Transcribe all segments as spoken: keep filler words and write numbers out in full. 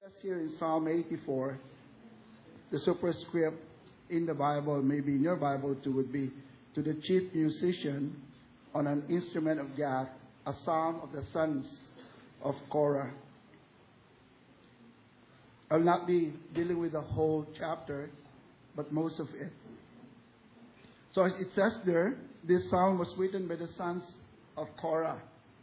Here in Psalm eighty-four, the superscript in the Bible, maybe in your Bible too, would be to the chief musician on an instrument of Gath, a psalm of the sons of Korah. I'll not be dealing with the whole chapter, but most of it. So as it says there, this psalm was written by the sons of Korah.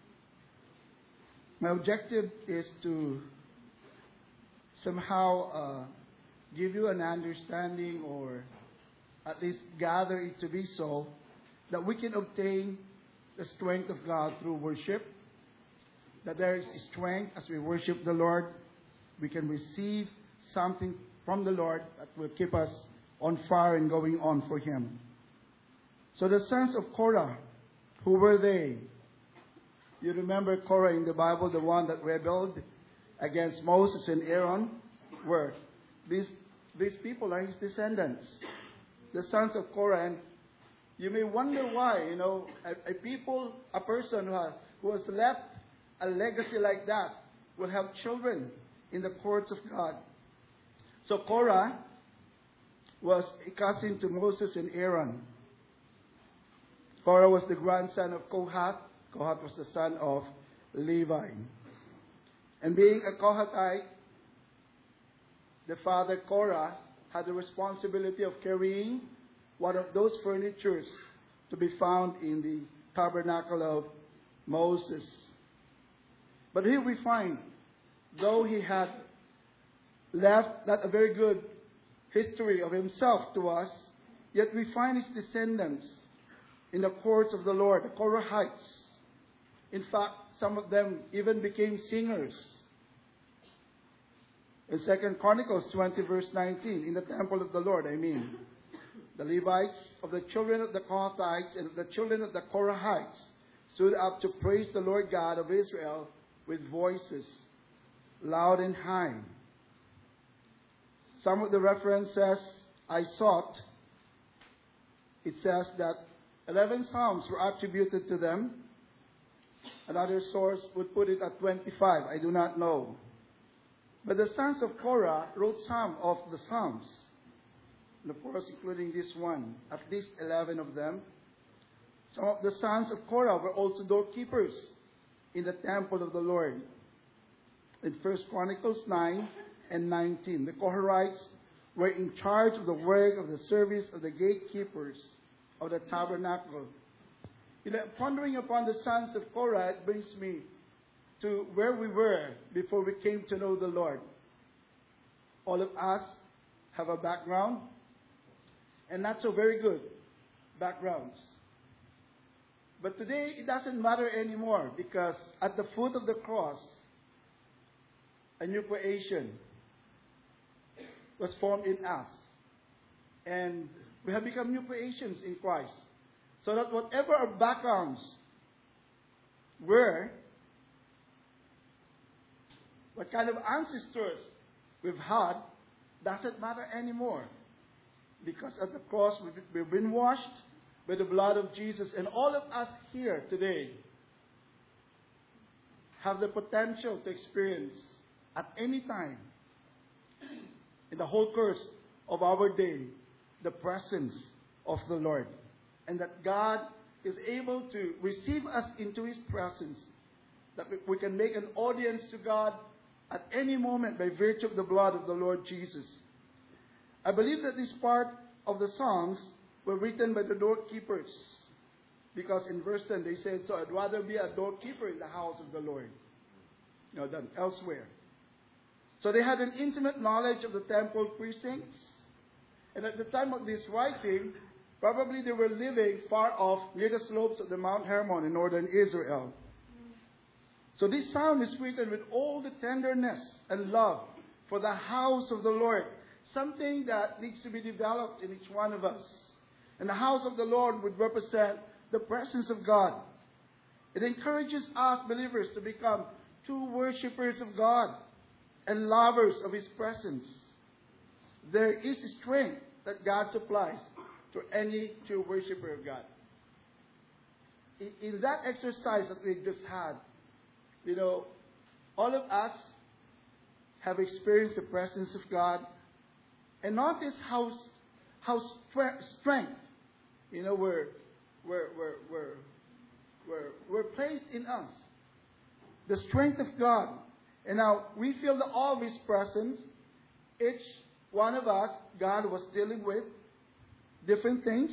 My objective is to somehow uh, give you an understanding, or at least gather it to be so, that we can obtain the strength of God through worship, that there is strength as we worship the Lord. We can receive something from the Lord that will keep us on fire and going on for Him. So the sons of Korah, who were they? You remember Korah in the Bible, the one that rebelled against Moses and Aaron? Were these these people are his descendants, the sons of Korah. And you may wonder why, you know, a, a people, a person who has, who has left a legacy like that will have children in the courts of God. So Korah was a cousin to Moses and Aaron. Korah was the grandson of Kohath. Kohath was the son of Levi. And being a Kohathite, the father Korah had the responsibility of carrying one of those furnitures to be found in the tabernacle of Moses. But here we find, though he had left not a very good history of himself to us, yet we find his descendants in the courts of the Lord, the Korahites. In fact, some of them even became singers. In Second Chronicles twenty, verse nineteen, in the temple of the Lord, I mean, the Levites of the children of the Kohathites and the children of the Korahites stood up to praise the Lord God of Israel with voices loud and high. Some of the references I sought, it says that eleven psalms were attributed to them. Another source would put it at twenty-five. I do not know. But the sons of Korah wrote some of the psalms. And of course, including this one, at least eleven of them. Some of the sons of Korah were also doorkeepers in the temple of the Lord. In First Chronicles nine and nineteen, the Korahites were in charge of the work of the service of the gatekeepers of the tabernacle. You know, pondering upon the sons of Korah, it brings me to where we were before we came to know the Lord. All of us have a background, and not so very good backgrounds. But today, it doesn't matter anymore, because at the foot of the cross, a new creation was formed in us. And we have become new creations in Christ. So that whatever our backgrounds were, what kind of ancestors we've had, doesn't matter anymore. Because at the cross, we've, we've been washed by the blood of Jesus. And all of us here today have the potential to experience at any time, in the whole course of our day, the presence of the Lord. And that God is able to receive us into His presence. That we can make an audience to God at any moment by virtue of the blood of the Lord Jesus. I believe that this part of the Psalms were written by the doorkeepers. Because in verse ten they said, so I'd rather be a doorkeeper in the house of the Lord, you know, than elsewhere. So they had an intimate knowledge of the temple precincts. And at the time of this writing, probably they were living far off near the slopes of the Mount Hermon in northern Israel. So this psalm is written with all the tenderness and love for the house of the Lord. Something that needs to be developed in each one of us. And the house of the Lord would represent the presence of God. It encourages us believers to become true worshippers of God and lovers of His presence. There is strength that God supplies to any true worshiper of God. In, in that exercise that we just had, you know, all of us have experienced the presence of God. And notice how how stre- strength, you know, were were were were were were placed in us. The strength of God. And now we feel the awe of His presence. Each one of us, God was dealing with different things.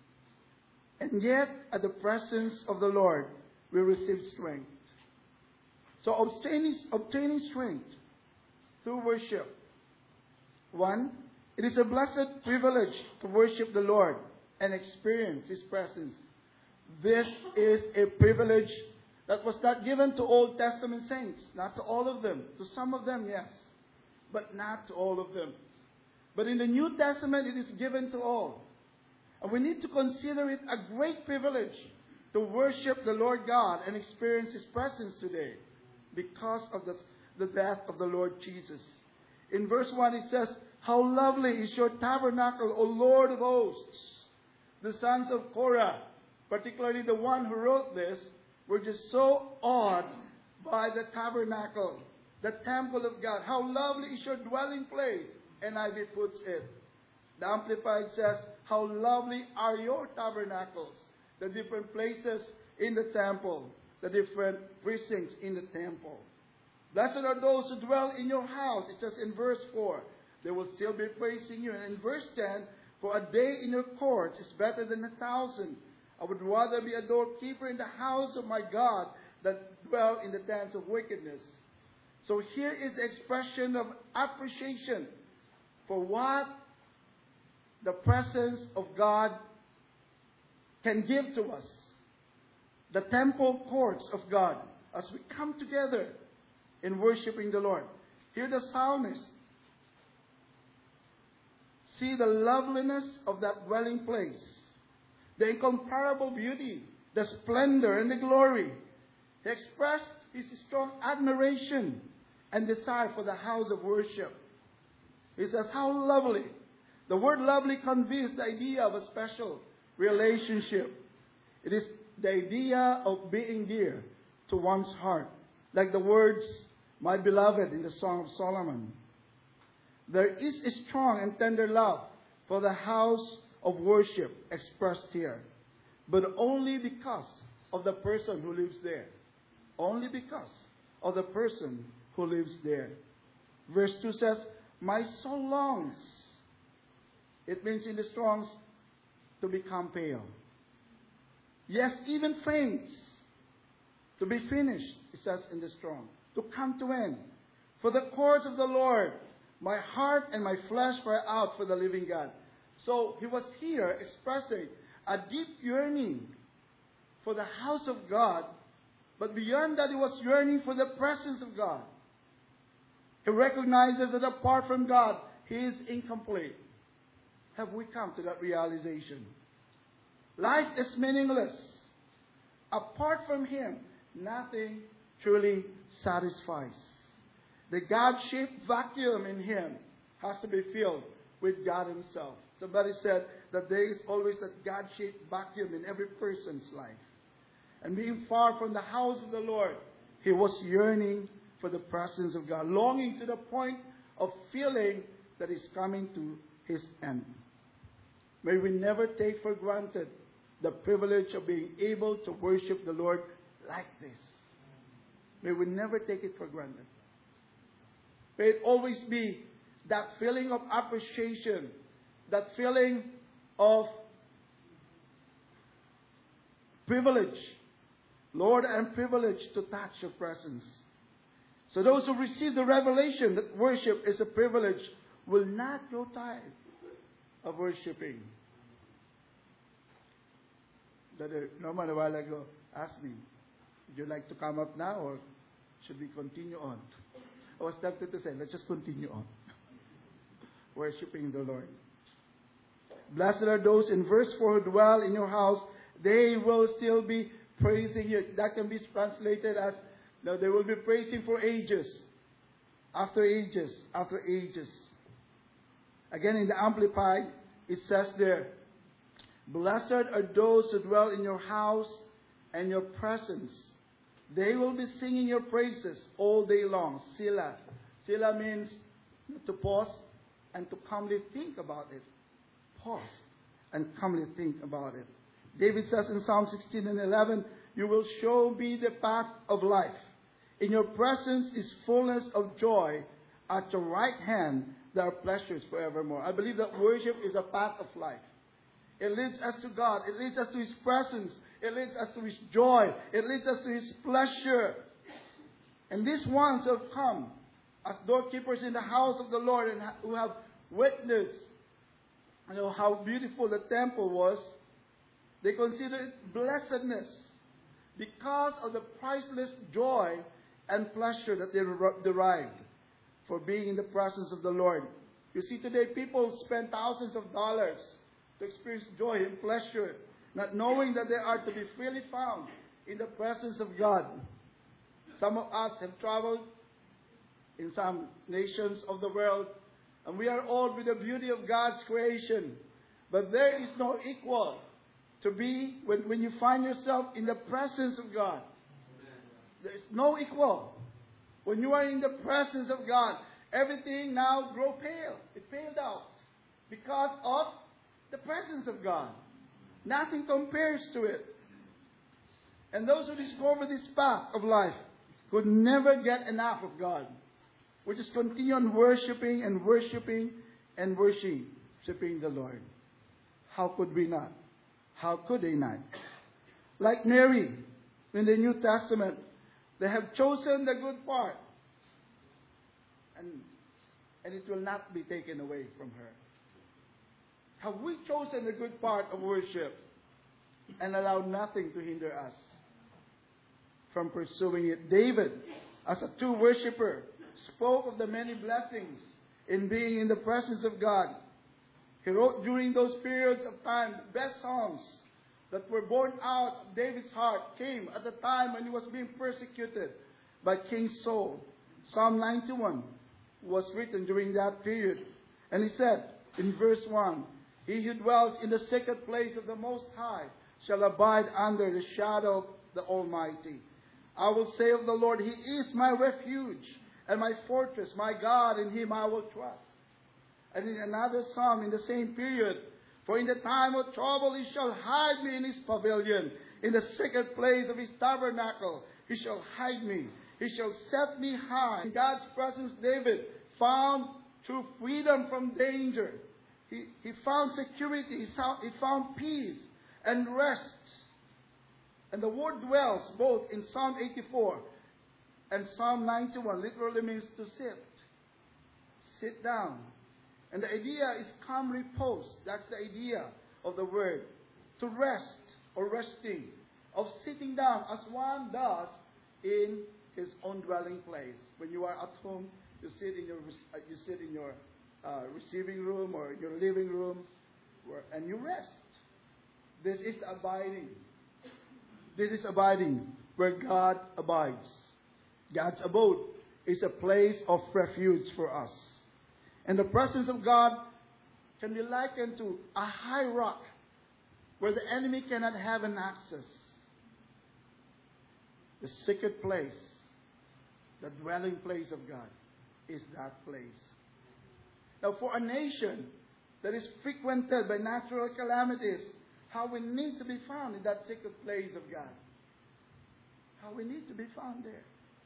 And yet, at the presence of the Lord, we receive strength. So obtaining, obtaining strength through worship. One, it is a blessed privilege to worship the Lord and experience His presence. This is a privilege that was not given to Old Testament saints. Not to all of them. To some of them, yes. But not to all of them. But in the New Testament, it is given to all. And we need to consider it a great privilege to worship the Lord God and experience His presence today because of the, the death of the Lord Jesus. In verse one, it says, "How lovely is your tabernacle, O Lord of hosts." The sons of Korah, particularly the one who wrote this, were just so awed by the tabernacle, the temple of God. How lovely is your dwelling place, N I V puts it. The Amplified says, how lovely are your tabernacles, the different places in the temple, the different precincts in the temple. Blessed are those who dwell in your house. It says in verse four, they will still be praising you. And in verse ten, for a day in your courts is better than a thousand. I would rather be a doorkeeper in the house of my God than dwell in the tents of wickedness. So here is the expression of appreciation for what the presence of God can give to us. The temple courts of God as we come together in worshiping the Lord. Here the psalmist see the loveliness of that dwelling place, the incomparable beauty, the splendor and the glory. He expressed his strong admiration and desire for the house of worship. He says, how lovely. The word lovely conveys the idea of a special relationship. It is the idea of being dear to one's heart. Like the words, my beloved, in the Song of Solomon. There is a strong and tender love for the house of worship expressed here. But only because of the person who lives there. Only because of the person who lives there. Verse two says, my soul longs. It means in the Strong's to become pale. Yes, even faints. To be finished, it says in the Strong. To come to end. For the courts of the Lord, my heart and my flesh cry out for the living God. So he was here expressing a deep yearning for the house of God. But beyond that, he was yearning for the presence of God. He recognizes that apart from God, he is incomplete. Have we come to that realization? Life is meaningless. Apart from Him, nothing truly satisfies. The God-shaped vacuum in Him has to be filled with God Himself. Somebody said that there is always that God-shaped vacuum in every person's life. And being far from the house of the Lord, he was yearning for the presence of God, longing to the point of feeling that he's coming to his end. May we never take for granted the privilege of being able to worship the Lord like this. May we never take it for granted. May it always be that feeling of appreciation, that feeling of privilege. Lord, I am privileged to touch your presence. So those who receive the revelation that worship is a privilege will not grow tired of worshiping. Brother Norman a while ago asked me, would you like to come up now or should we continue on? I was tempted to say, let's just continue on. Worshiping the Lord. Blessed are those in verse four who dwell in your house. They will still be praising you. That can be translated as, no, they will be praising for ages. After ages. After ages. Again, in the Amplified, it says there, blessed are those who dwell in your house and your presence. They will be singing your praises all day long. Selah. Sila means to pause and to calmly think about it. Pause and calmly think about it. David says in Psalm sixteen and eleven, you will show me the path of life. In your presence is fullness of joy. At your right hand there are pleasures forevermore. I believe that worship is a path of life. It leads us to God. It leads us to His presence. It leads us to His joy. It leads us to His pleasure. And these ones who have come as doorkeepers in the house of the Lord and who have witnessed, you know, how beautiful the temple was, they consider it blessedness because of the priceless joy and pleasure that they derived for being in the presence of the Lord. You see, today people spend thousands of dollars to experience joy and pleasure, not knowing that they are to be freely found in the presence of God. Some of us have traveled in some nations of the world, and we are awed with the beauty of God's creation. But there is no equal to be when, when you find yourself in the presence of God. There is no equal. When you are in the presence of God, everything now grow pale. It paled out because of the presence of God. Nothing compares to it. And those who discover this path of life could never get enough of God. We just continue on worshiping and worshiping and worshiping the Lord. How could we not? How could they not? Like Mary in the New Testament, they have chosen the good part. And, and it will not be taken away from her. Have we chosen the good part of worship and allowed nothing to hinder us from pursuing it? David, as a true worshiper, spoke of the many blessings in being in the presence of God. He wrote during those periods of time, the best songs that were born out of David's heart came at the time when he was being persecuted by King Saul. Psalm ninety-one was written during that period. And he said in verse one, he who dwells in the secret place of the Most High shall abide under the shadow of the Almighty. I will say of the Lord, He is my refuge and my fortress, my God, in Him I will trust. And in another psalm in the same period, for in the time of trouble He shall hide me in His pavilion. In the secret place of His tabernacle He shall hide me. He shall set me high. In God's presence, David found true freedom from danger. He, he found security. He found, he found peace and rest. And the word dwells both in Psalm eighty-four and Psalm ninety-one. Literally means to sit. Sit down. And the idea is calm repose. That's the idea of the word. To rest or resting. Of sitting down as one does in his own dwelling place. When you are at home, you sit in your you sit in your uh, receiving room or your living room, where, and you rest. This is abiding. This is abiding where God abides. God's abode is a place of refuge for us. And the presence of God can be likened to a high rock where the enemy cannot have an access. The secret place, the dwelling place of God, is that place. Now, for a nation that is frequented by natural calamities, how we need to be found in that secret place of God. How we need to be found there.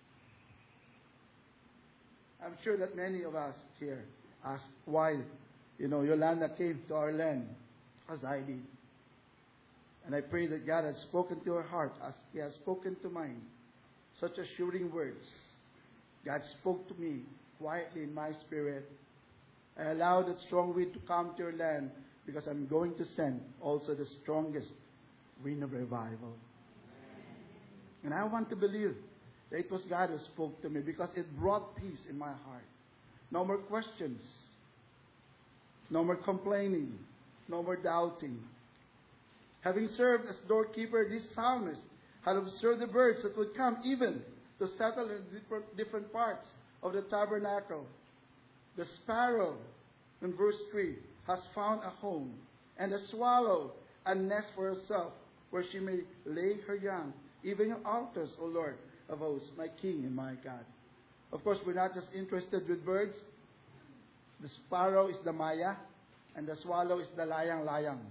I'm sure that many of us here ask why, you know, Yolanda came to our land, as I did. And I pray that God has spoken to her heart as He has spoken to mine. Such assuring words. God spoke to me quietly in my spirit. I allowed that strong wind to come to your land because I'm going to send also the strongest wind of revival. And I want to believe that it was God who spoke to me because it brought peace in my heart. No more questions. No more complaining. No more doubting. Having served as doorkeeper, this psalmist had observed the birds that would come even to settle in different, different parts of the tabernacle. The sparrow, in verse three, has found a home, and the swallow a nest for herself, where she may lay her young. Even your altars, O Lord of hosts, my King and my God. Of course, we're not just interested with birds. The sparrow is the maya, and the swallow is the layang-layang.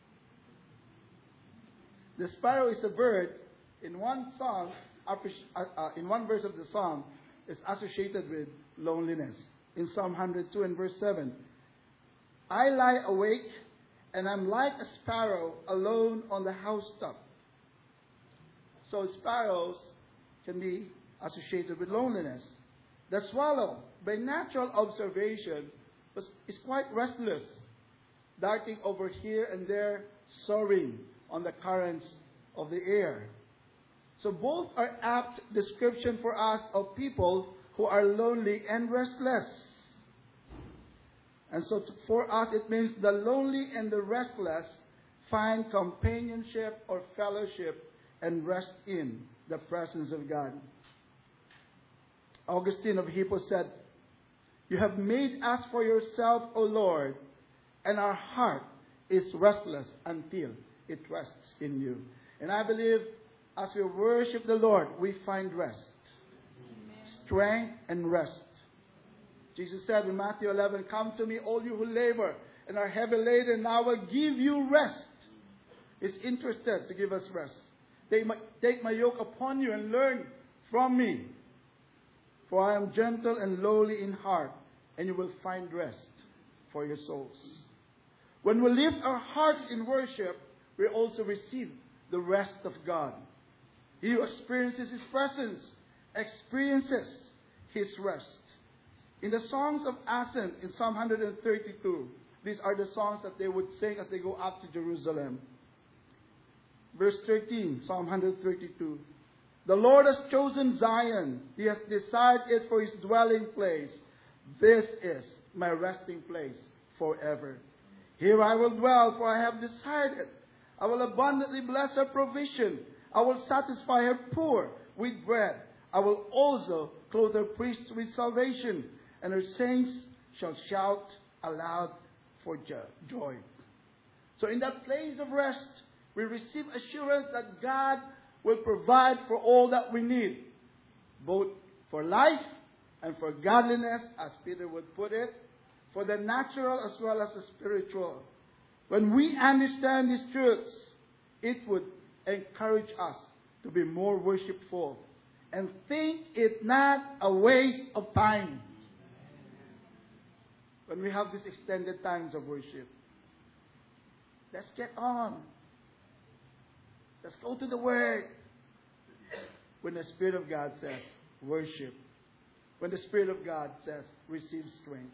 The sparrow is a bird. In one song, uh, uh, in one verse of the song, is associated with loneliness. In Psalm one hundred two and verse seven, I lie awake, and I'm like a sparrow alone on the housetop. So sparrows can be associated with loneliness. The swallow, by natural observation, was, is quite restless, darting over here and there, soaring on the currents of the air. So both are apt description for us of people who are lonely and restless. And so to, for us it means the lonely and the restless find companionship or fellowship and rest in the presence of God. Augustine of Hippo said, you have made us for yourself, O Lord, and our heart is restless until it rests in you. And I believe as we worship the Lord, we find rest, strength, and rest. Jesus said in Matthew eleven, come to me, all you who labor and are heavy laden, and I will give you rest. He's interested to give us rest. Take my, take my yoke upon you and learn from me. For I am gentle and lowly in heart, and you will find rest for your souls. When we lift our hearts in worship, we also receive the rest of God. He who experiences His presence experiences His rest. In the songs of Ascent, in Psalm one hundred thirty-two, these are the songs that they would sing as they go up to Jerusalem. Verse thirteen, Psalm one hundred thirty-two. The Lord has chosen Zion. He has desired it for His dwelling place. This is my resting place forever. Here I will dwell, for I have desired it. I will abundantly bless her provision. I will satisfy her poor with bread. I will also clothe her priests with salvation, and her saints shall shout aloud for joy. So in that place of rest, we receive assurance that God will provide for all that we need, both for life and for godliness, as Peter would put it, for the natural as well as the spiritual. When we understand these truths, it would encourage us to be more worshipful and think it not a waste of time when we have these extended times of worship. Let's get on. Let's go to the Word. When the Spirit of God says, worship. When the Spirit of God says, receive strength.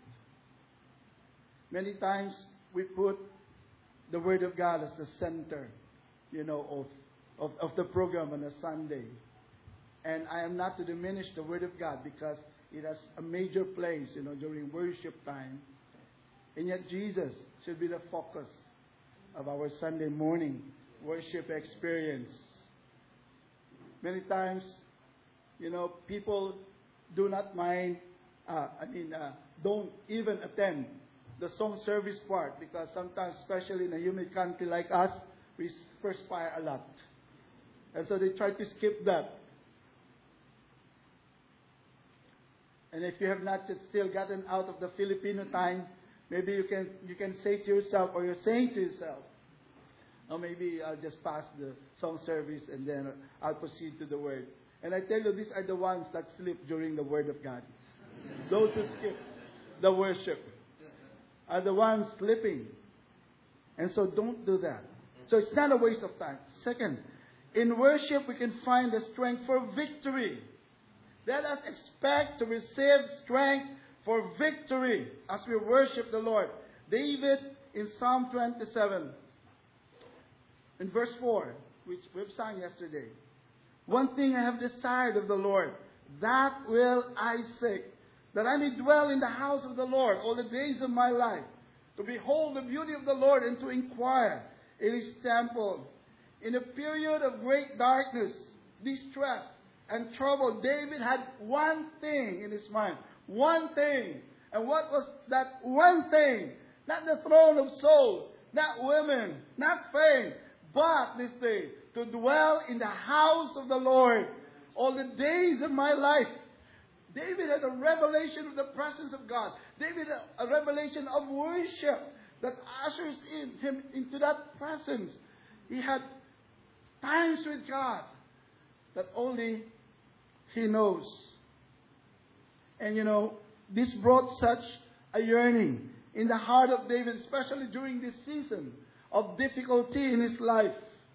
Many times we put the Word of God as the center, you know, of, of, of the program on a Sunday. And I am not to diminish the Word of God because it has a major place, you know, during worship time. And yet Jesus should be the focus of our Sunday morning worship experience. Many times, you know, people do not mind, uh, I mean, uh, don't even attend the song service part because sometimes, especially in a humid country like us, we perspire a lot. And so they try to skip that. And if you have not yet still gotten out of the Filipino time, maybe you can you can say to yourself, or you're saying to yourself, or maybe I'll just pass the song service and then I'll proceed to the Word. And I tell you, these are the ones that sleep during the Word of God. Those who skip the worship are the ones sleeping. And so don't do that. So it's not a waste of time. Second, in worship we can find the strength for victory. Let us expect to receive strength for victory as we worship the Lord. David in Psalm twenty-seven, in verse four, which we've sung yesterday. One thing I have desired of the Lord, that will I seek, that I may dwell in the house of the Lord all the days of my life, to behold the beauty of the Lord and to inquire in His temple. In a period of great darkness, distress, and trouble, David had one thing in his mind. One thing. And what was that one thing? Not the throne of Saul, not women, not fame, but this thing, to dwell in the house of the Lord all the days of my life. David had a revelation of the presence of God. David had a revelation of worship that ushers in him into that presence. He had times with God that only he knows. And you know, this brought such a yearning in the heart of David, especially during this season of difficulty in his life.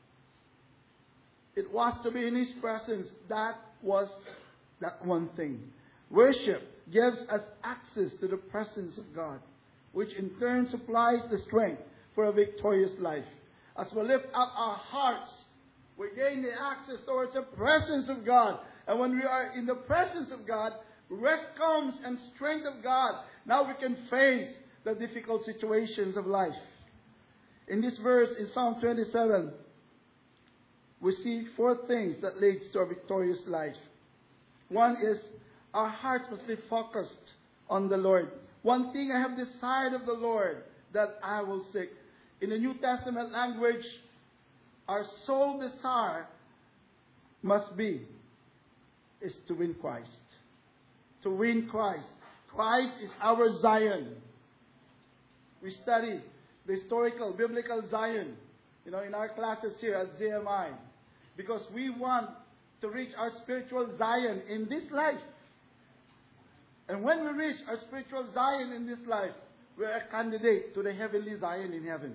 It was to be in his presence. That was that one thing. Worship gives us access to the presence of God, which in turn supplies the strength for a victorious life. As we lift up our hearts, we gain the access towards the presence of God. And when we are in the presence of God, rest comes and strength of God. Now we can face the difficult situations of life. In this verse, in Psalm twenty-seven, we see four things that leads to a victorious life. One is, our hearts must be focused on the Lord. One thing I have desired of the Lord, that I will seek. In the New Testament language, our sole desire must be, is to win Christ. To win Christ. Christ is our Zion. We study the historical, biblical Zion, you know, in our classes here at Z M I. Because we want to reach our spiritual Zion in this life. And when we reach our spiritual Zion in this life, we are a candidate to the heavenly Zion in heaven.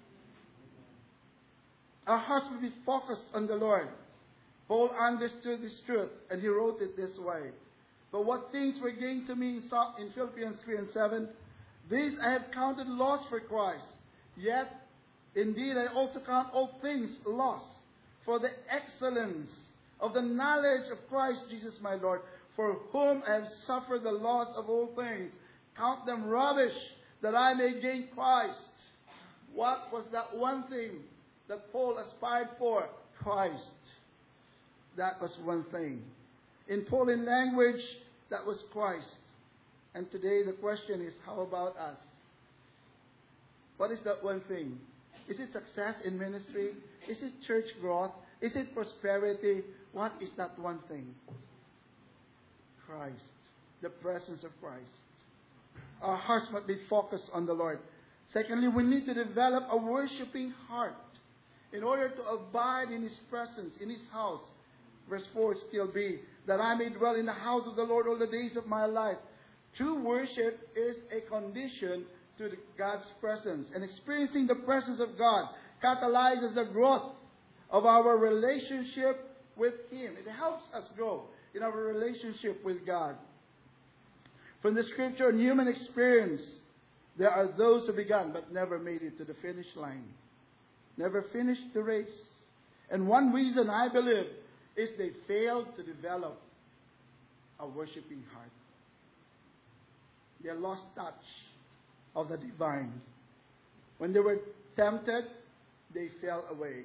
Our hearts will be focused on the Lord. Paul understood this truth, and he wrote it this way. But what things were gained to me in Philippians three and seven, these I have counted loss for Christ. Yet, indeed, I also count all things loss for the excellence of the knowledge of Christ Jesus my Lord, for whom I have suffered the loss of all things. Count them rubbish, that I may gain Christ. What was that one thing that Paul aspired for? Christ. That was one thing. In Pauline language, that was Christ. And today the question is, how about us? What is that one thing? Is it success in ministry? Is it church growth? Is it prosperity? What is that one thing? Christ. The presence of Christ. Our hearts must be focused on the Lord. Secondly, we need to develop a worshiping heart in order to abide in His presence, in His house. Verse four still be, that I may dwell in the house of the Lord all the days of my life. True worship is a condition to the God's presence. And experiencing the presence of God catalyzes the growth of our relationship with Him. It helps us grow in our relationship with God. From the scripture and human experience, there are those who began but never made it to the finish line. Never finished the race. And one reason, I believe, is they failed to develop a worshiping heart. They lost touch of the divine. When they were tempted, they fell away.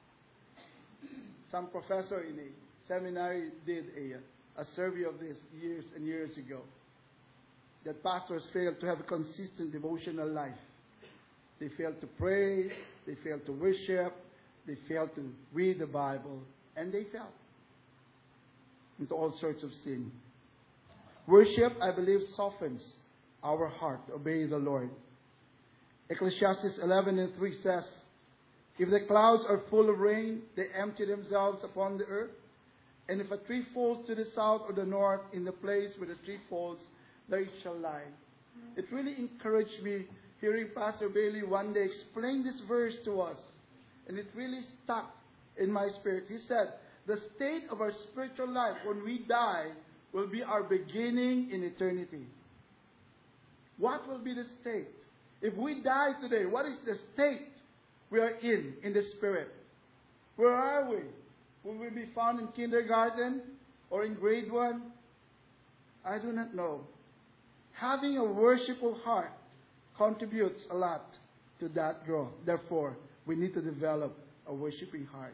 Some professor in a seminary did a, a survey of this years and years ago. That pastors failed to have a consistent devotional life. They failed to pray, they failed to worship, they failed to read the Bible, and they fell into all sorts of sin. Worship, I believe, softens our heart to obey the Lord. Ecclesiastes eleven and three says, if the clouds are full of rain, they empty themselves upon the earth. And if a tree falls to the south or the north, in the place where the tree falls, there it shall lie. It really encouraged me hearing Pastor Bailey one day explain this verse to us. And it really stuck in my spirit. He said, the state of our spiritual life when we die will be our beginning in eternity. What will be the state? If we die today, what is the state we are in, in the spirit? Where are we? Will we be found in kindergarten or in grade one? I do not know. Having a worshipful heart contributes a lot to that growth. Therefore, we need to develop a worshiping heart.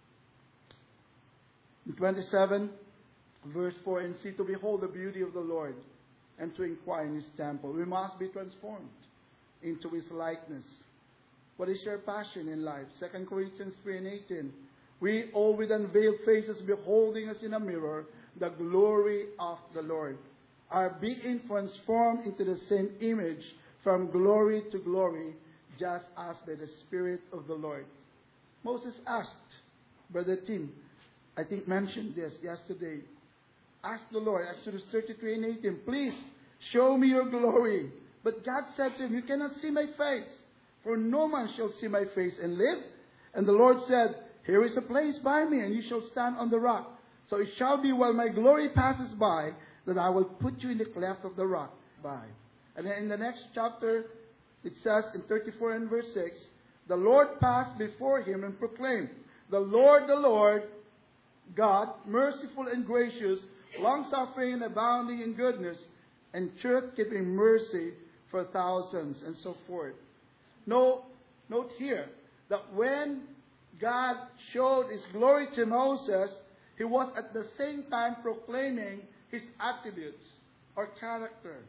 In twenty-seven, verse four, and see to behold the beauty of the Lord and to inquire in His temple. We must be transformed into His likeness. What is your passion in life? Second Corinthians three and eighteen. We all with unveiled faces beholding us in a mirror the glory of the Lord, are being transformed into the same image from glory to glory, just as by the Spirit of the Lord. Moses asked, Brother Tim, I think mentioned this yesterday, asked the Lord, Exodus thirty-three and eighteen, please show me your glory. But God said to him, you cannot see my face, for no man shall see my face and live. And the Lord said, here is a place by me, and you shall stand on the rock. So it shall be while my glory passes by, that I will put you in the cleft of the rock by. And then in the next chapter, it says in thirty-four and verse six, the Lord passed before him and proclaimed, the Lord, the Lord, God, merciful and gracious, long-suffering and abounding in goodness, and truth, keeping mercy for thousands, and so forth. Note, note here that when God showed His glory to Moses, He was at the same time proclaiming His attributes or character.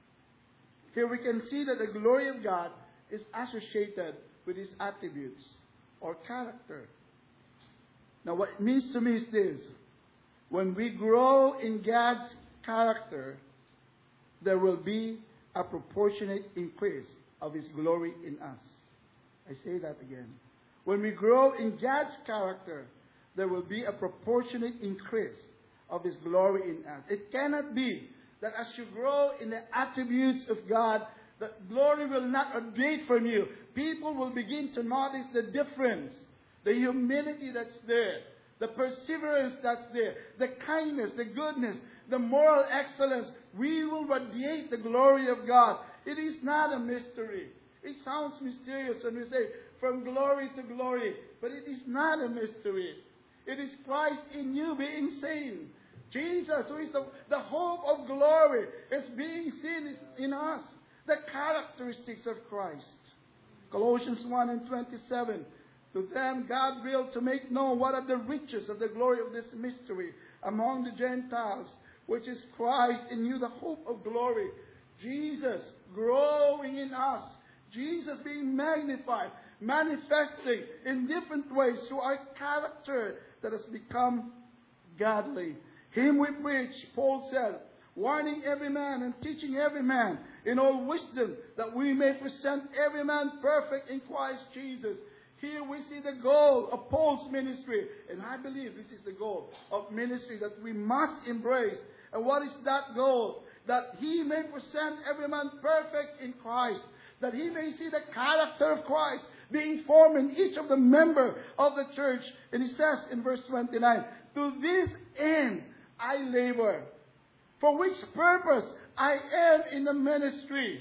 Here we can see that the glory of God is associated with His attributes or character. Now what it means to me is this. When we grow in God's character, there will be a proportionate increase of His glory in us. I say that again. When we grow in God's character, there will be a proportionate increase of His glory in us. It cannot be that as you grow in the attributes of God, that glory will not abate from you. People will begin to notice the difference, the humility that's there, the perseverance that's there, the kindness, the goodness, the moral excellence. We will radiate the glory of God. It is not a mystery. It sounds mysterious when we say from glory to glory, but it is not a mystery. It is Christ in you being seen. Jesus, who is the, the hope of glory, is being seen in us. The characteristics of Christ. Colossians one and twenty-seven. To them God willed to make known what are the riches of the glory of this mystery among the Gentiles, which is Christ in you, the hope of glory. Jesus growing in us. Jesus being magnified, manifesting in different ways through our character that has become godly. Him we preach, Paul said, warning every man and teaching every man in all wisdom, that we may present every man perfect in Christ Jesus. Here we see the goal of Paul's ministry. And I believe this is the goal of ministry that we must embrace. And what is that goal? That he may present every man perfect in Christ. That he may see the character of Christ being formed in each of the members of the church. And he says in verse twenty-nine, to this end I labor, for which purpose I am in the ministry.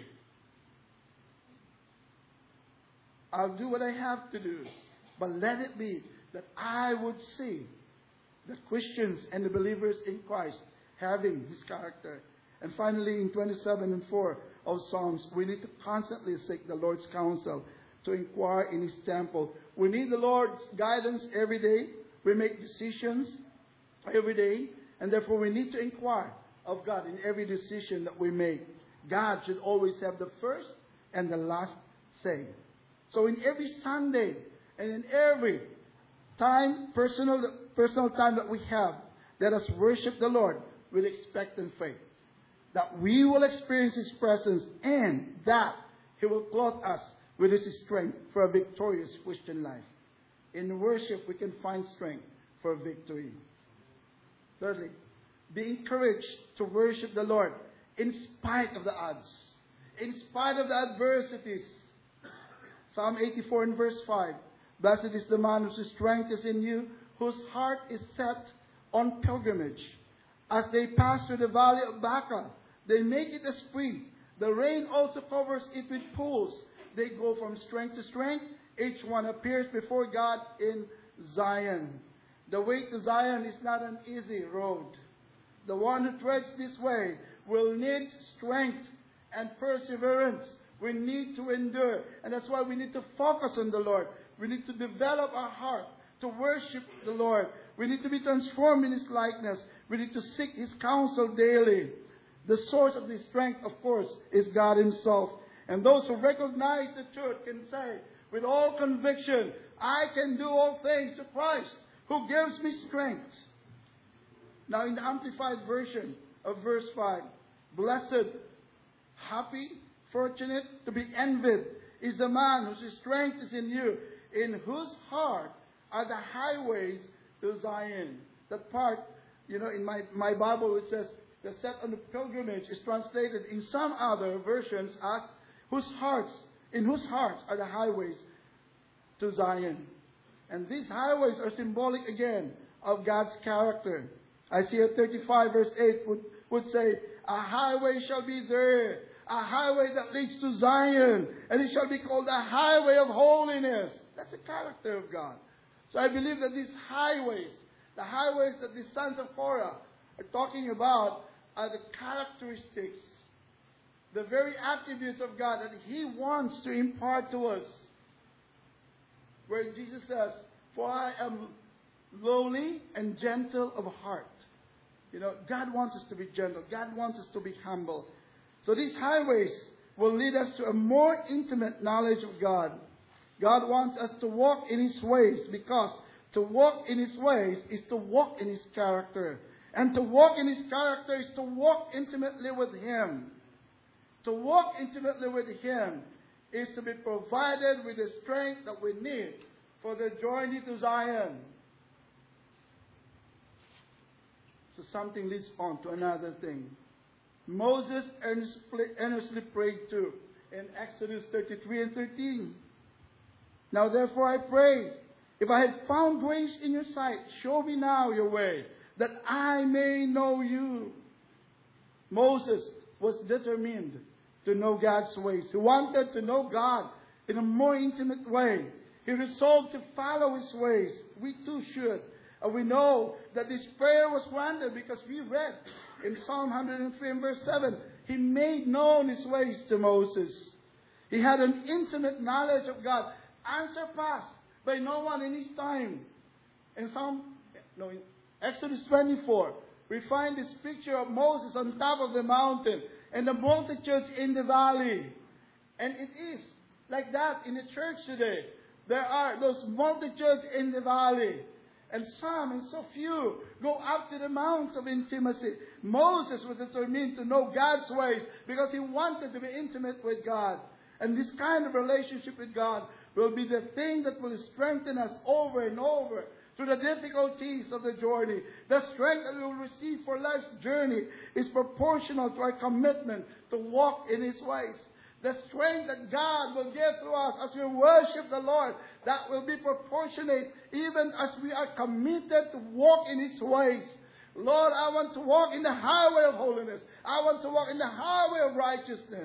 I'll do what I have to do, but let it be that I would see the Christians and the believers in Christ having His character. And finally, in twenty-seven and four of Psalms, we need to constantly seek the Lord's counsel, to inquire in His temple. We need the Lord's guidance every day. We make decisions every day, and therefore we need to inquire of God in every decision that we make. God should always have the first and the last say. So in every Sunday and in every time, personal, personal time that we have, let us worship the Lord with expectant faith. That we will experience His presence and that He will clothe us with His strength for a victorious Christian life. In worship, we can find strength for victory. Thirdly, be encouraged to worship the Lord in spite of the odds, in spite of the adversities. Psalm eighty-four and verse five. Blessed is the man whose strength is in you, whose heart is set on pilgrimage. As they pass through the valley of Baca, they make it a spring. The rain also covers it with pools. They go from strength to strength. Each one appears before God in Zion. The way to Zion is not an easy road. The one who treads this way will need strength and perseverance. We need to endure. And that's why we need to focus on the Lord. We need to develop our heart to worship the Lord. We need to be transformed in His likeness. We need to seek His counsel daily. The source of this strength, of course, is God Himself. And those who recognize the truth can say with all conviction, I can do all things to Christ who gives me strength. Now in the Amplified Version of verse five, blessed, happy, fortunate, to be envied is the man whose strength is in you, in whose heart are the highways to Zion. That part, you know, in my, my Bible it says, the set on the pilgrimage is translated in some other versions as whose hearts, in whose hearts are the highways to Zion. And these highways are symbolic again of God's character. Isaiah thirty-five verse eight would, would say, a highway shall be there, a highway that leads to Zion, and it shall be called the highway of holiness. That's the character of God. So I believe that these highways, the highways that the sons of Korah are talking about, are the characteristics, the very attributes of God that He wants to impart to us. Where Jesus says, for I am lowly and gentle of heart. You know, God wants us to be gentle. God wants us to be humble. So these highways will lead us to a more intimate knowledge of God. God wants us to walk in His ways, because to walk in His ways is to walk in His character. And to walk in His character is to walk intimately with Him. To walk intimately with Him is to be provided with the strength that we need for the journey to Zion. So something leads on to another thing. Moses earnestly prayed too in Exodus thirty-three and thirteen. Now therefore I pray, if I have found grace in your sight, show me now your way, that I may know you. Moses was determined to know God's ways. He wanted to know God in a more intimate way. He resolved to follow His ways. We too should. And we know that this prayer was granted because we read in Psalm one hundred three and verse seven, He made known His ways to Moses. He had an intimate knowledge of God, unsurpassed by no one in his time. In Psalm, no, in Exodus twenty-four, we find this picture of Moses on top of the mountain and the multitudes in the valley. And it is like that in the church today. There are those multitudes in the valley. And some, and so few, go up to the mounts of intimacy. Moses was determined to know God's ways because he wanted to be intimate with God. And this kind of relationship with God will be the thing that will strengthen us over and over through the difficulties of the journey. The strength that we will receive for life's journey is proportional to our commitment to walk in His ways. The strength that God will give to us as we worship the Lord, that will be proportionate even as we are committed to walk in His ways. Lord, I want to walk in the highway of holiness. I want to walk in the highway of righteousness.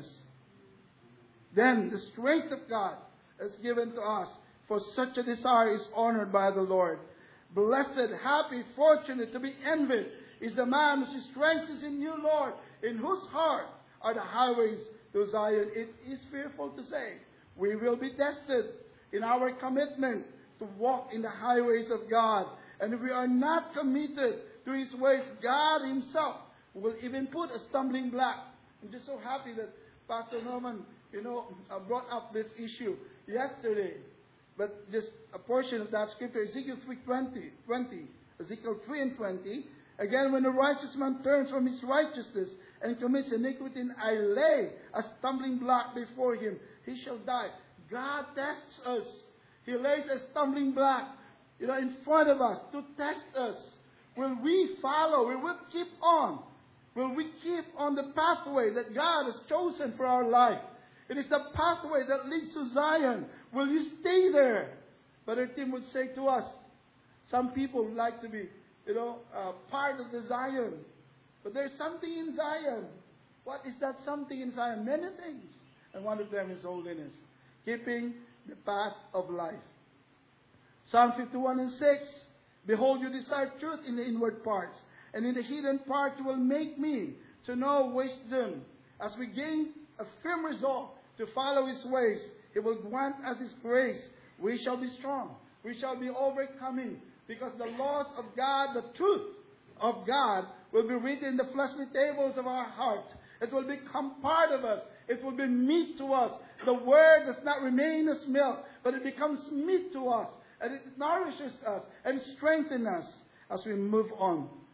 Then the strength of God is given to us, for such a desire is honored by the Lord. Blessed, happy, fortunate, to be envied is the man whose strength is in you, Lord, in whose heart are the highways to Zion. It is fearful to say, we will be tested in our commitment to walk in the highways of God. And if we are not committed to His ways, God Himself will even put a stumbling block. I'm just so happy that Pastor Norman, you know, uh, brought up this issue yesterday. But just a portion of that scripture, Ezekiel three twenty, twenty, Ezekiel three and twenty. Again, when the righteous man turns from his righteousness and commits iniquity, I lay a stumbling block before him, he shall die. God tests us. He lays a stumbling block, you know, in front of us to test us. Will we follow? Will we keep on? Will we keep on the pathway that God has chosen for our life? It is the pathway that leads to Zion. Will you stay there? Brother Tim would say to us, some people would like to be, you know, uh, part of the Zion. But there's something in Zion. What is that something in Zion? Many things. And one of them is holiness. Keeping the path of life. Psalm fifty-one and six. Behold, you desire truth in the inward parts, and in the hidden part you will make me to know wisdom. As we gain a firm resolve to follow His ways, He will grant us His grace. We shall be strong. We shall be overcoming, because the laws of God, the truth of God, will be written in the fleshly tables of our heart. It will become part of us. It will be meat to us. The word does not remain as milk, but it becomes meat to us. And it nourishes us and strengthens us as we move on.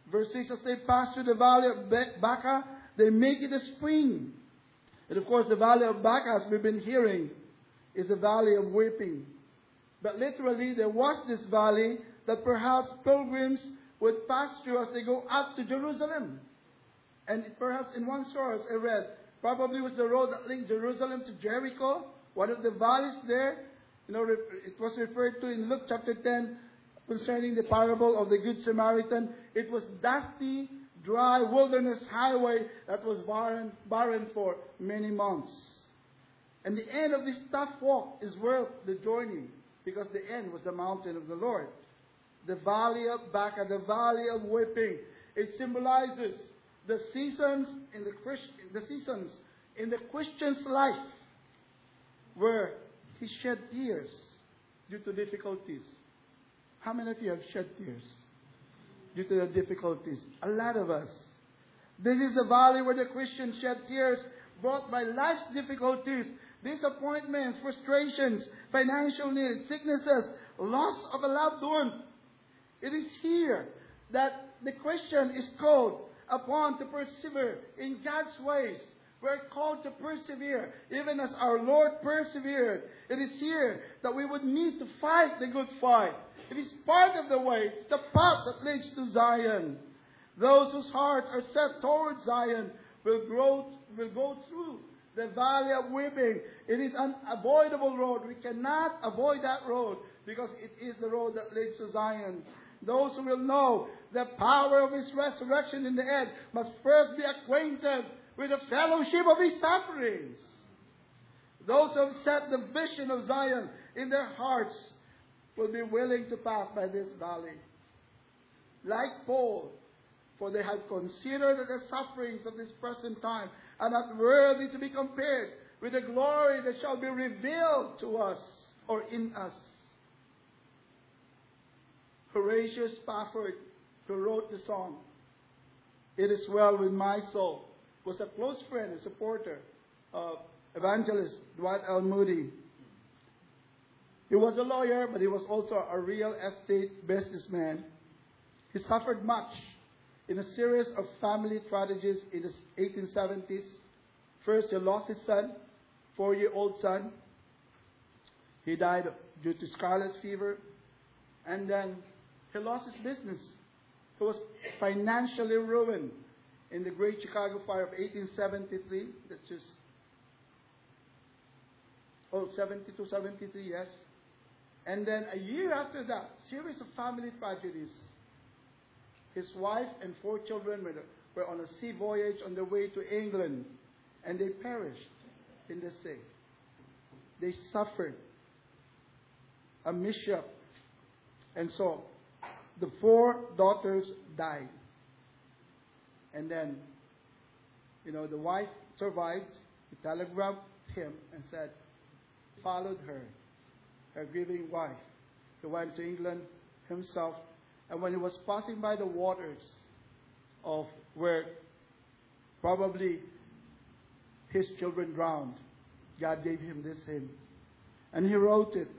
Verse six, as they pass through the valley of Be- Baca, they make it a spring. And of course, the valley of Baca, as we've been hearing, is the valley of weeping. But literally, there was this valley that perhaps pilgrims would pass through as they go up to Jerusalem. And perhaps in one source I read, probably was the road that linked Jerusalem to Jericho, one of the valleys there. You know, it was referred to in Luke chapter ten concerning the parable of the Good Samaritan. It was dusty, dry wilderness highway that was barren, barren for many months. And the end of this tough walk is worth the journey, because the end was the mountain of the Lord. The valley of Baca, the valley of weeping. It symbolizes the seasons in the Christ, the seasons in the Christian's life where he shed tears due to difficulties. How many of you have shed tears due to the difficulties? A lot of us. This is the valley where the Christian shed tears brought by life's difficulties, disappointments, frustrations, financial needs, sicknesses, loss of a loved one. It is here that the Christian is called upon to persevere in God's ways. We're called to persevere, even as our Lord persevered. It is here that we would need to fight the good fight. It is part of the way. It's the path that leads to Zion. Those whose hearts are set towards Zion will grow, will go through the valley of weeping. It is an unavoidable road. We cannot avoid that road because it is the road that leads to Zion. Those who will know the power of His resurrection in the end must first be acquainted with the fellowship of His sufferings. Those who have set the vision of Zion in their hearts will be willing to pass by this valley. Like Paul, for they have considered that the sufferings of this present time are not worthy to be compared with the glory that shall be revealed to us or in us. Horatius Spafford, who wrote the song, "It Is Well With My Soul," was a close friend and supporter of evangelist Dwight L. Moody. He was a lawyer, but he was also a real estate businessman. He suffered much in a series of family tragedies in the eighteen seventies. First, he lost his son, four-year-old son. He died due to scarlet fever. And then he lost his business. He was financially ruined in the Great Chicago Fire of eighteen seventy-three. That's just, oh, seventy-two, seventy-three, yes. And then a year after that, series of family tragedies. His wife and four children were, were on a sea voyage on their way to England, and they perished in the sea. They suffered a mishap. And so, the four daughters died. And then, you know, the wife survived. He telegraphed him and said, followed her, her grieving wife. He went to England himself. And when he was passing by the waters of where probably his children drowned, God gave him this hymn. And he wrote it.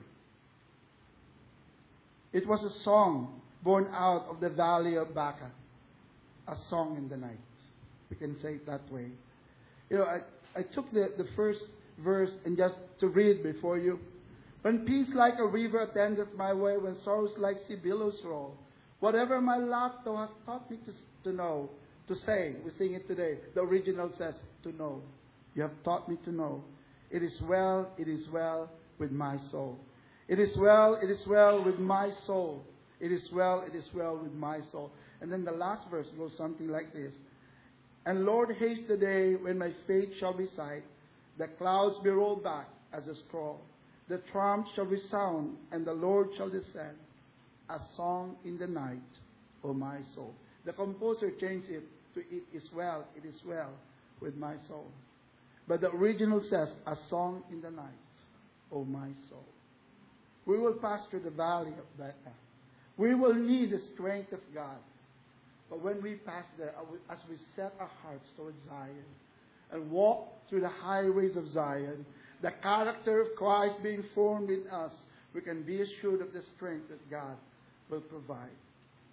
It was a song born out of the valley of Baca. A song in the night. We can say it that way. You know, I, I took the, the first verse and just to read before you. When peace like a river attendeth my way, when sorrows like sea billows roll, whatever my lot thou hast taught me to, to know, to say, we sing it today. The original says, to know. You have taught me to know. It is well, it is well with my soul. It is well, it is well with my soul. It is well, it is well with my soul. And then the last verse goes something like this. And Lord, haste the day when my fate shall be sight, the clouds be rolled back as a scroll. The trump shall resound, and the Lord shall descend. A song in the night, O my soul. The composer changed it to it is well, it is well with my soul. But the original says, a song in the night, O my soul. We will pass through the valley of Baca. We will need the strength of God. But when we pass there, as we set our hearts towards Zion and walk through the highways of Zion, the character of Christ being formed in us, we can be assured of the strength that God will provide.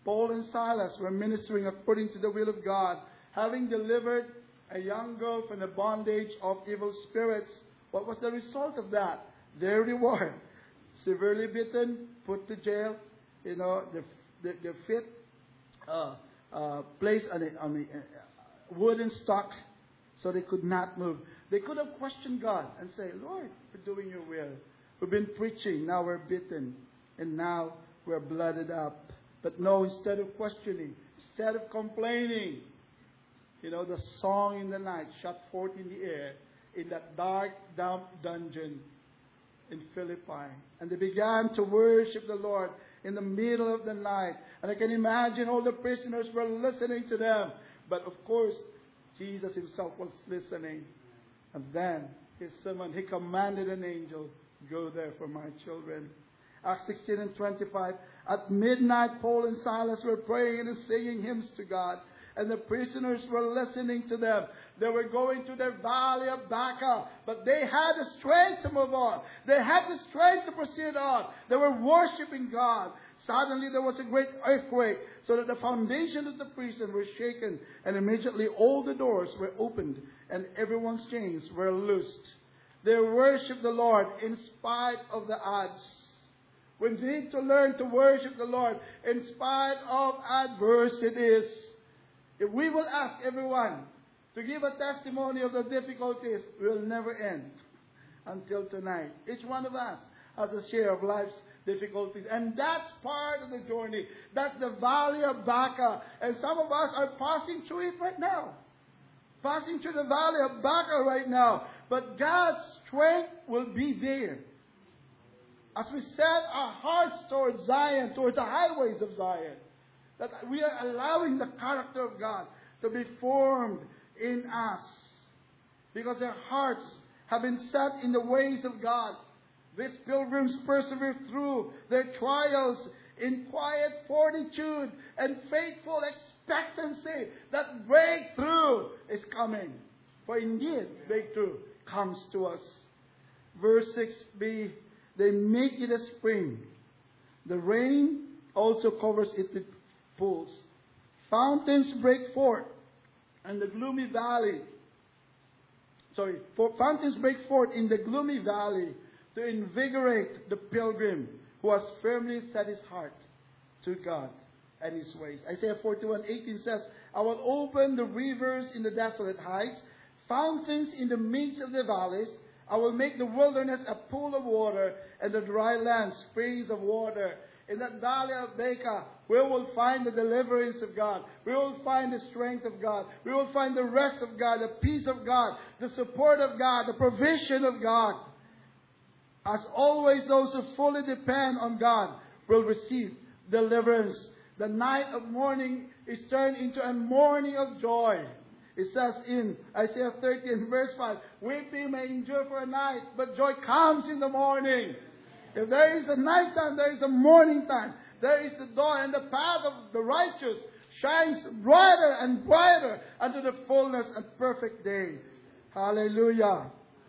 Paul and Silas were ministering according to the will of God, having delivered a young girl from the bondage of evil spirits. What was the result of that? Their reward. Severely bitten, put to jail, you know, the, the, the fit, uh, uh, placed on a, on a uh, wooden stock so they could not move. They could have questioned God and say, Lord, we're doing your will. We've been preaching, now we're bitten, and now we're blooded up. But no, instead of questioning, instead of complaining, you know, the song in the night shot forth in the air in that dark, damp dungeon in Philippi. And they began to worship the Lord in the middle of the night. And I can imagine all the prisoners were listening to them. But of course, Jesus himself was listening. And then he summoned, he commanded an angel, go there for my children. Acts sixteen and twenty-five. At midnight, Paul and Silas were praying and singing hymns to God. And the prisoners were listening to them. They were going to their valley of Baca. But they had the strength to move on. They had the strength to proceed on. They were worshiping God. Suddenly there was a great earthquake, so that the foundation of the prison were shaken. And immediately all the doors were opened, and everyone's chains were loosed. They worshiped the Lord in spite of the odds. We need to learn to worship the Lord in spite of adversities. If we will ask everyone to give a testimony of the difficulties, we will never end until tonight. Each one of us has a share of life's difficulties. And that's part of the journey. That's the valley of Baca. And some of us are passing through it right now. Passing through the valley of Baca right now. But God's strength will be there. As we set our hearts towards Zion, towards the highways of Zion, that we are allowing the character of God to be formed in us. Because their hearts have been set in the ways of God. These pilgrims persevere through their trials in quiet fortitude and faithful expectancy that breakthrough is coming. For indeed, breakthrough comes to us. Verse six b, they make it a spring. The rain also covers it with pools. Fountains break forth, and the gloomy valley. Sorry, for fountains break forth in the gloomy valley to invigorate the pilgrim who has firmly set his heart to God and His ways. Isaiah forty-one eighteen says, I will open the rivers in the desolate heights, fountains in the midst of the valleys. I will make the wilderness a pool of water, and the dry land springs of water. In that valley of Baca, we will find the deliverance of God. We will find the strength of God. We will find the rest of God, the peace of God, the support of God, the provision of God. As always, those who fully depend on God will receive deliverance. The night of mourning is turned into a morning of joy. It says in Isaiah thirteen verse five, weeping may endure for a night, but joy comes in the morning. If there is a night time, there is a morning time. There is the dawn, and the path of the righteous shines brighter and brighter unto the fullness and perfect day. Hallelujah.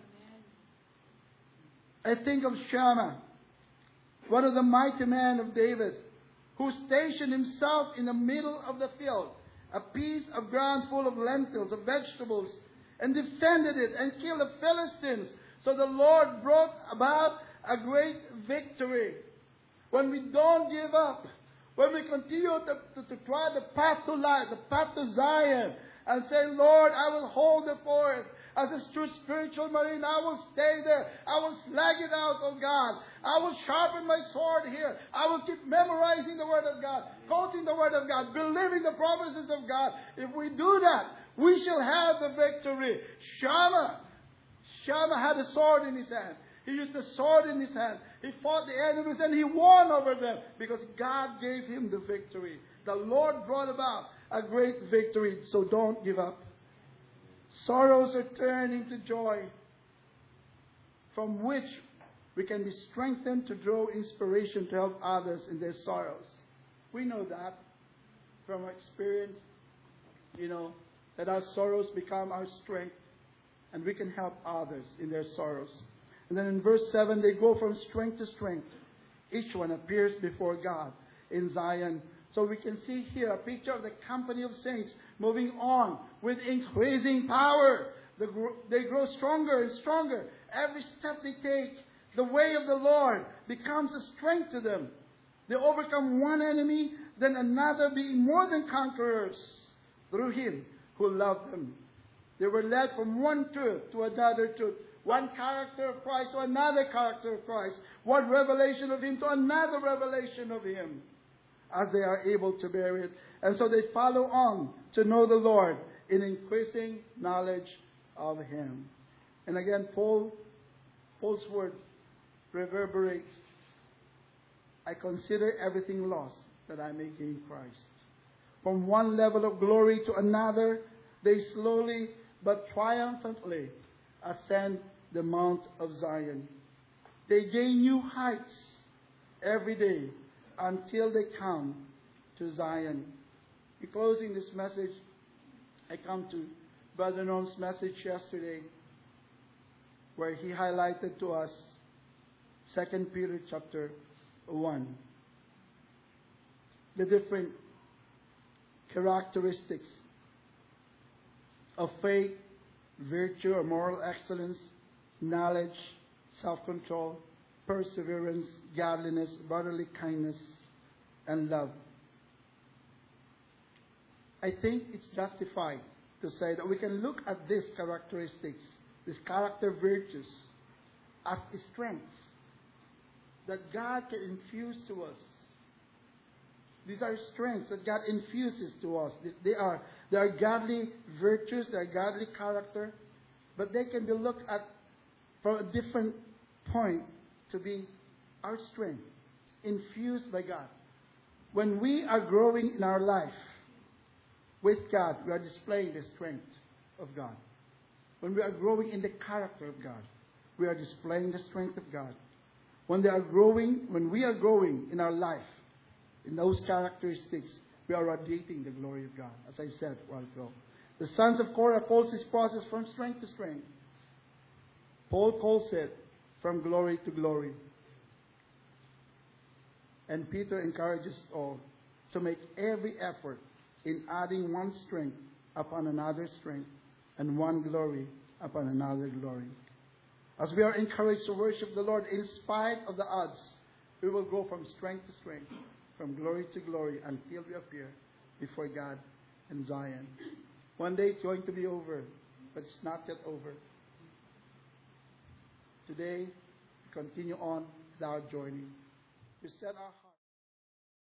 I think of Shammah, one of the mighty men of David, who stationed himself in the middle of the field, a piece of ground full of lentils, of vegetables, and defended it and killed the Philistines. So the Lord brought about a great victory. When we don't give up, when we continue to, to, to try the path to life, the path to Zion, and say, Lord, I will hold the fort. As a true spiritual marine, I will stay there. I will slag it out, oh God. I will sharpen my sword here. I will keep memorizing the Word of God, quoting the Word of God, believing the promises of God. If we do that, we shall have the victory. Shammah, Shammah had a sword in his hand. He used the sword in his hand. He fought the enemies and he won over them because God gave him the victory. The Lord brought about a great victory. So don't give up. Sorrows are turned into joy, from which we can be strengthened to draw inspiration to help others in their sorrows. We know that from our experience, you know, that our sorrows become our strength and we can help others in their sorrows. And then in verse seven, they go from strength to strength. Each one appears before God in Zion So we can see here a picture of the company of saints moving on with increasing power. They grow, they grow stronger and stronger. Every step they take, the way of the Lord becomes a strength to them. They overcome one enemy, then another, being more than conquerors through Him who loved them. They were led from one truth to another truth. One character of Christ to another character of Christ. One revelation of Him to another revelation of Him, as they are able to bear it. And so they follow on to know the Lord in increasing knowledge of Him. And again, Paul, Paul's word reverberates. I consider everything lost that I may gain Christ. From one level of glory to another, they slowly but triumphantly ascend the Mount of Zion. They gain new heights every day until they come to Zion. In closing this message, I come to Brother Norm's message yesterday, where he highlighted to us Second Peter chapter one. The different characteristics of faith, virtue or moral excellence, knowledge, self-control, perseverance, godliness, brotherly kindness, and love. I think it's justified to say that we can look at these characteristics, these character virtues, as strengths that God can infuse to us. These are strengths that God infuses to us. They are, they are godly virtues, they are godly character, but they can be looked at from a different point to be our strength, infused by God. When we are growing in our life with God, we are displaying the strength of God. When we are growing in the character of God, we are displaying the strength of God. When they are growing, when we are growing in our life, in those characteristics, we are radiating the glory of God, as I said a while ago. The sons of Korah calls this process from strength to strength. Paul calls it from glory to glory. And Peter encourages all to make every effort in adding one strength upon another strength and one glory upon another glory. As we are encouraged to worship the Lord in spite of the odds, we will go from strength to strength, from glory to glory, until we appear before God in Zion. One day it's going to be over, but it's not yet over. Today, we continue on with our journey. We set our